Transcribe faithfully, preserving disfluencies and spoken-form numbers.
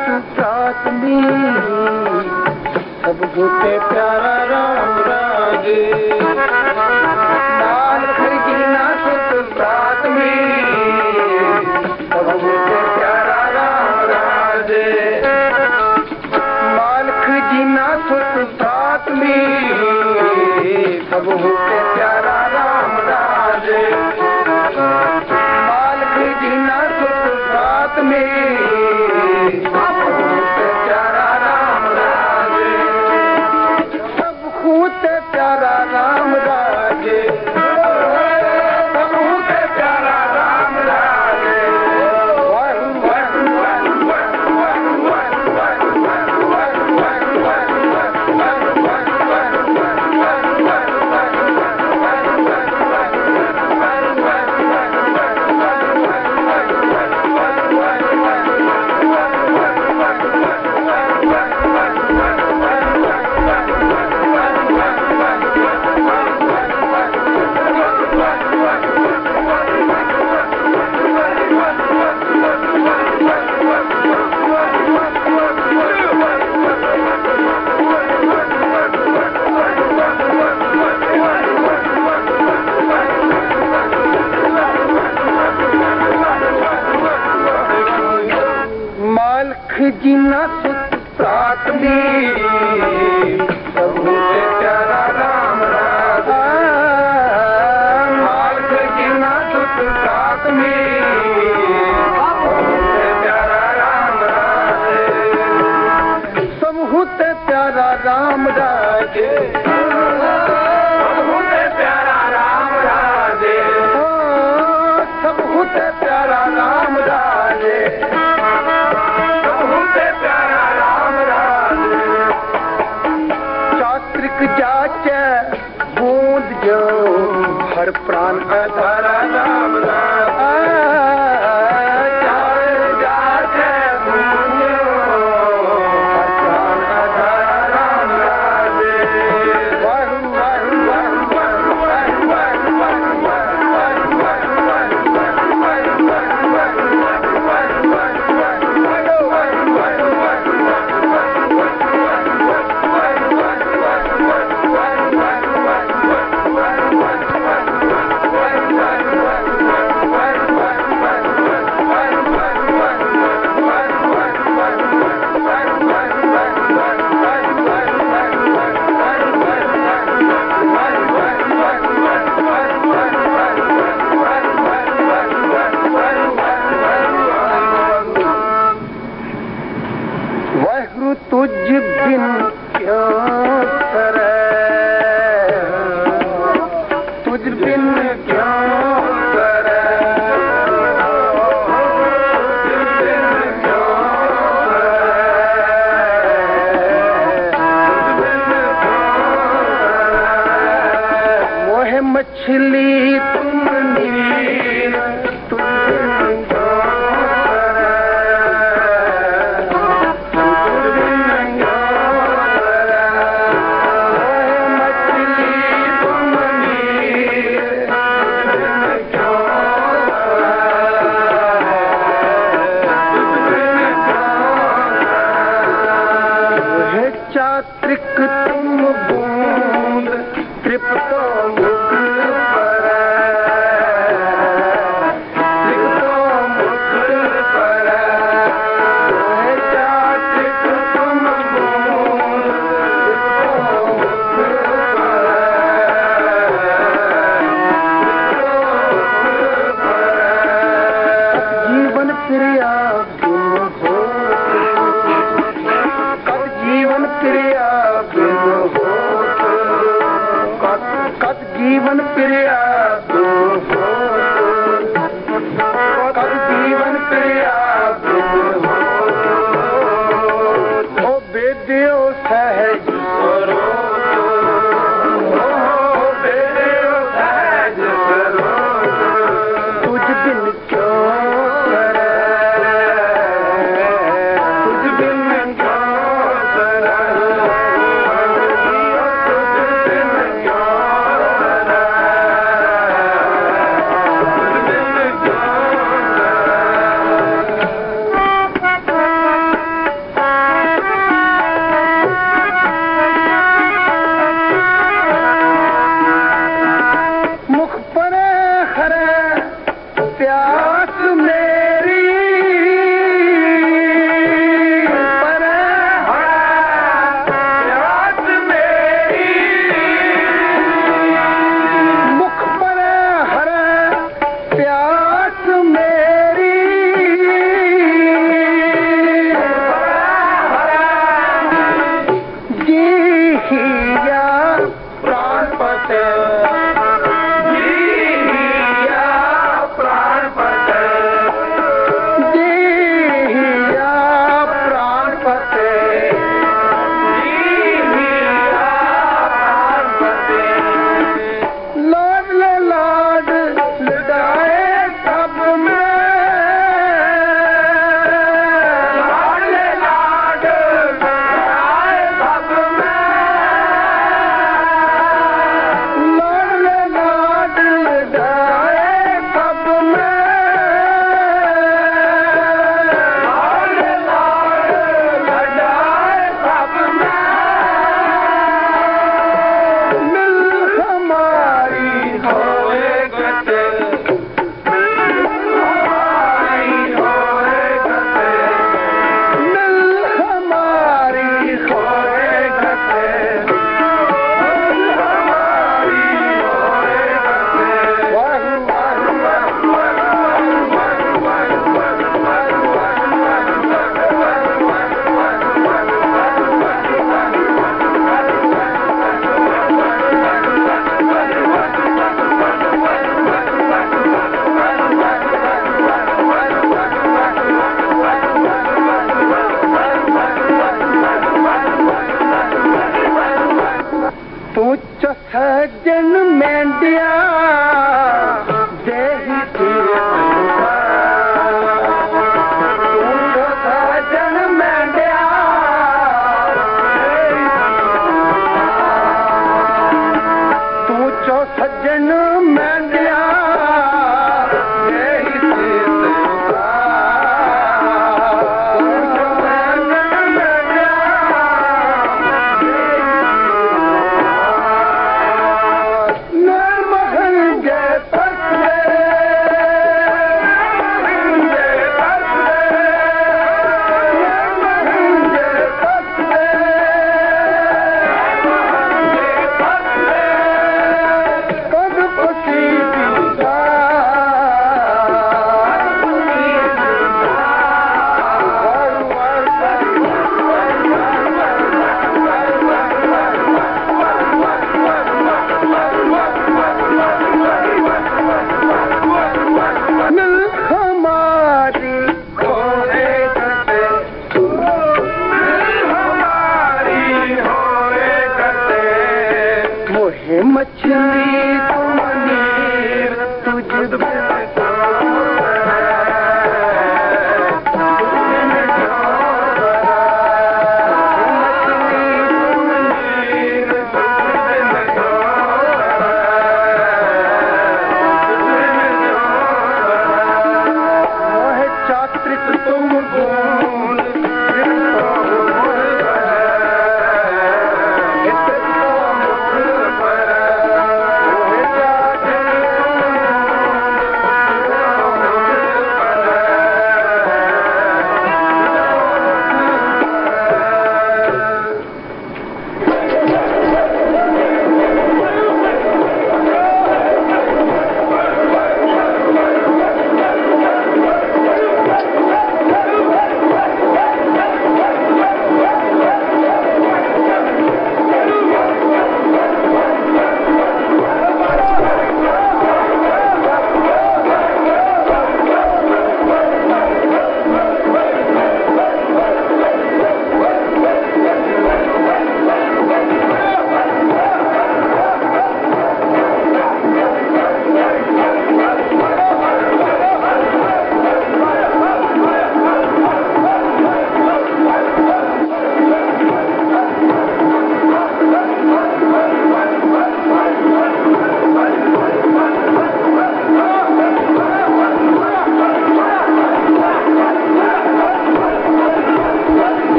प्रातमी सब होते प्यारा राम राजे मालख जीना सुत प्रातमी सब होते प्यारा राम राजे मालख जीना सुत प्रातमी सब होते प्यारा राम राजे मालख जीना सुत प्रातमी जीना सुत प्रातमी सब होते प्यारा राम राजे मालख जीना सुत प्रातमी सब होते प्यारा राम राजे सब होते प्यारा राम राजे सब होते प्यारा राम राजे सब होते प्यारा राम राजे जाचे बूंद जो हर प्राण अधारा राम जाचे बूंद हर प्राण अधारा राम राजे वाहु वाहु वाहु वाहु वाहु वाहु तुझ बिन क्यों करे तुझ बिन क्यों करे तुझ बिन क्यों करे मोह मछली तुम नीर तुझ बिन चात्रिक तुम बूंद तृप्तो मुख पर तृप्तो मुख पर चात्रिक तुम बूंद तृप्तो मुख पर जीवन प्रिया जीवन प्रिया बिन होत कत जीवन प्रिया बिन होत कत जीवन प्रिया बिन होत ओ बेदियो सहज स्वरूप ओ बेदियो सहज स्वरूप तुझ बिन क्यों करे तुझ बिन क्यों जिया प्राण पते जिया प्राण पते जिया प्राण पते लाड ले लाड लड़ाए सब में लाड ले लाड लड़ाए सब में लाड ले लाड लड़ाए सब में लाड ले लाड लड़ाए सब में मिल हमारी होए गते हमारी होए गते मिल हमारी होए गते हमारी होए गते वाह वाह वाह पूछ सज्जन मेंढिया देही पूछ सज्जन मेंढिया पूछ सज्जन मेंढिया देही मछली तुम नीर तुझ